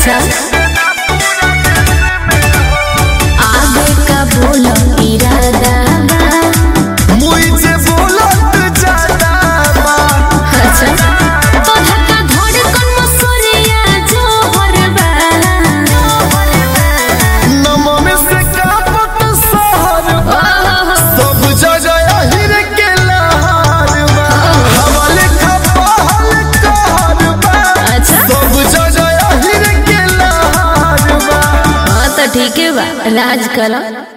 अच्छा आगे का बोलो इरादा मुझे बोलत ज्यादा बा। अच्छा तो धक्का धोड़ कौन मसूरिया जो हरबा नमो में से कापत सहर बा। सब जगह हिर के लहर बा। हवाले खपहल कहर बा। अच्छा सब जगह हिर के लहर बा। हाँ तो ठीक है बा राज करो।